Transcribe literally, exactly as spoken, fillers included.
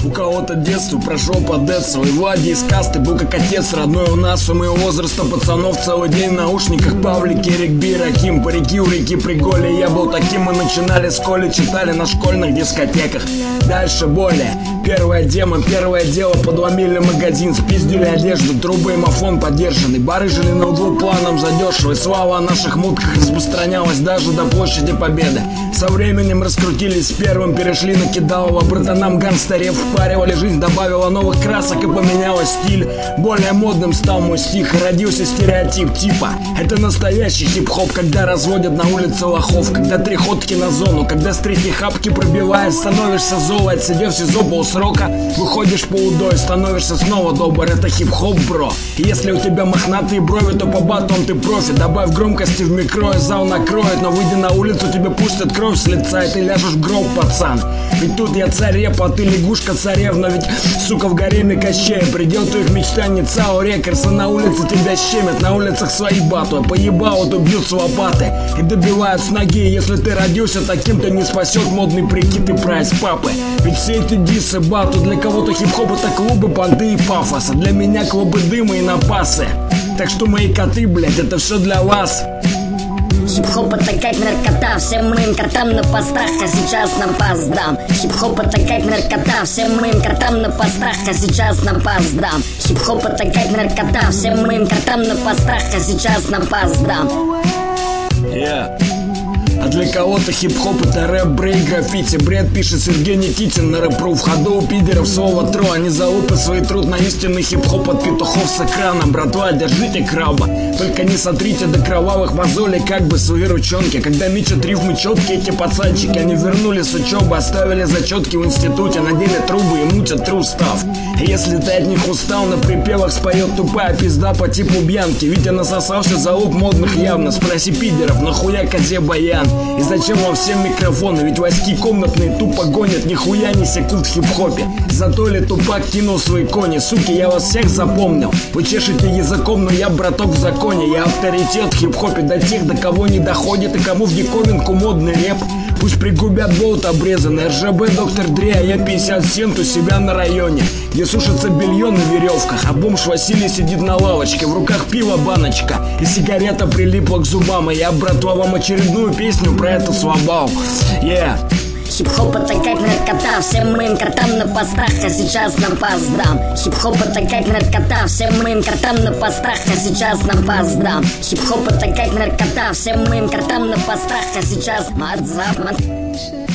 У кого-то детство прошел под Эдсо, и Влади из касты был как отец родной у нас. У моего возраста пацанов целый день в наушниках Павлик, Эрик Би, Раким, парики у реки Приголи. Я был таким, мы начинали с Коли, читали на школьных дискотеках. Дальше более. Первая демо, первое дело, подломили магазин, спиздили одежду, трубы и мафон подержанный. Бары жили на углу планом задешево, и слава о наших мутках распространялась даже до площади Победы. Со временем раскрутились первым, перешли на Кидалова, братанам гангстерев впаривали, жизнь добавила новых красок и поменяла стиль. Более модным стал мой стих, и родился стереотип типа: это настоящий хип-хоп, когда разводят на улице лохов, когда три ходки на зону, когда с третьей хапки пробивая становишься золо, отсидев в СИЗО полсрока, выходишь поудой, становишься снова добр. Это хип-хоп, бро. И если у тебя мохнатые брови, то по батон ты профи. Добавь громкости в микро, и зал накроет, но выйди на улицу, тебе пустят кровь с лица, и ты ляжешь в гроб, пацан. Ведь тут я царь репа, а ты лягушка царевна. Ведь, сука, в гареме Кощея предел твоих мечтаний ЦАО Рекордс. На улице тебя щемят, на улицах свои батлы. Поебало, то бьют с лопаты и добивают с ноги. Если ты родился таким, то не спасет модный прикид и прайс папы. Ведь все эти диссы, бату, для кого-то хип-хоп это клубы, понты и пафос, а для меня клубы дыма и напасы. Так что мои коты, блять, это все для вас. Хип-хоп это как наркота, всем моим картам на постах, а сейчас на пас дам. Хип-хоп это как наркота, всем моим картам на постах, а сейчас на пас дам. Хип-хоп это как наркота, всем моим картам на постах, а сейчас на пас дам. Yeah. А для кого-то хип-хоп это рэп, брейк, граффити. Бред пишет Сергей Никитин на рэп-ру. В ходу у пидеров слово тро. Они залупят свой труд на истинный хип-хоп от петухов с экрана. Братва, держите краба, только не сотрите до кровавых мозолей как бы свои ручонки. Когда мечат рифмы четкие эти пацанчики, они вернулись с учебы, оставили зачетки в институте, надели трубы и мутят тру став. Если ты от них устал, на припевах споет тупая пизда по типу Бьянки. Витя насосался залуп модных явно. Спроси пидеров, нахуя козе баян? И зачем вам всем микрофоны? Ведь войски комнатные тупо гонят, нихуя не секут в хип-хопе. Зато ли Тупак кинул свои кони. Суки, я вас всех запомнил. Вы чешете языком, но я браток в законе. Я авторитет в хип-хопе до тех, до кого не доходит, и кому в диковинку модный рэп. Пусть пригубят болт обрезанный, эр жэ бэ, доктор Дре, а я пятьдесят семь у себя на районе, где сушится белье на веревках, а бомж Василий сидит на лавочке, в руках пиво баночка, и сигарета прилипла к зубам, и я, братва, вам очередную песню про эту слабал. Yeah. Хип-хоп это как наркота, всем моим картам на постах, а сейчас на пас дам. Хип-хоп это как наркота, всем моим картам на постах, а сейчас на пас дам. Хип-хоп это как наркота, всем моим картам на постах, а сейчас мадзап.